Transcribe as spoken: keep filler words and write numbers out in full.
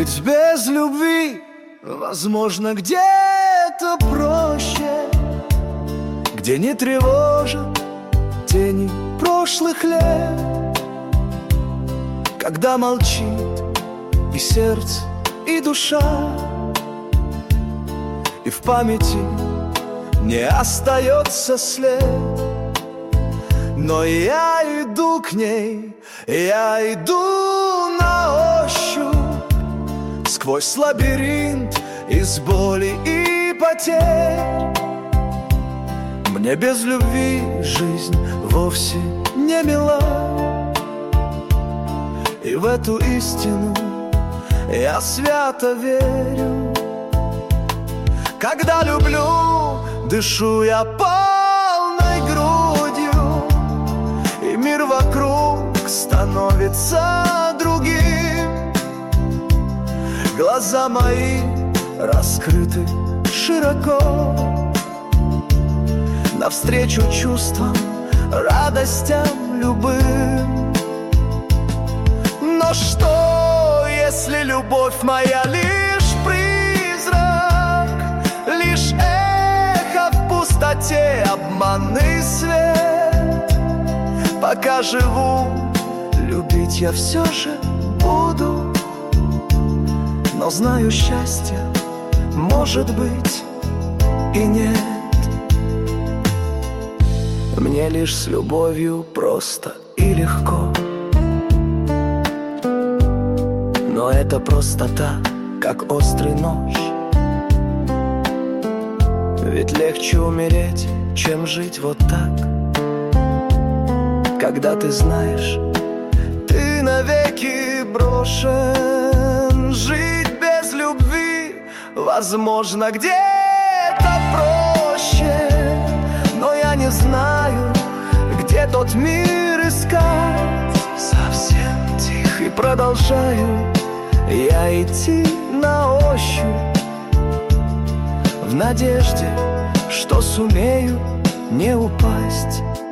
Жить без любви возможно где-то проще, где не тревожат тени прошлых лет, когда молчит и сердце, и душа, и в памяти не остается след. Но я иду к ней, я иду на ощупь, сквозь лабиринт из боли и потерь. Мне без любви жизнь вовсе не мила, и в эту истину я свято верю. Когда люблю, дышу я полной грудью, и мир вокруг становится другим. Глаза мои раскрыты широко навстречу чувствам, радостям любым. Но что, если любовь моя лишь призрак, лишь эхо в пустоте, обманный свет? Пока живу, любить я все же буду, но знаю, счастье может быть и нет. Мне лишь с любовью просто и легко, но это простота, как острый нож. Ведь легче умереть, чем жить вот так, когда ты знаешь, ты навеки брошен. Жить без любви возможно где-то проще, но я не знаю, где тот мир искать. Совсем тихо и продолжаю я идти на ощупь, в надежде, что сумею не упасть.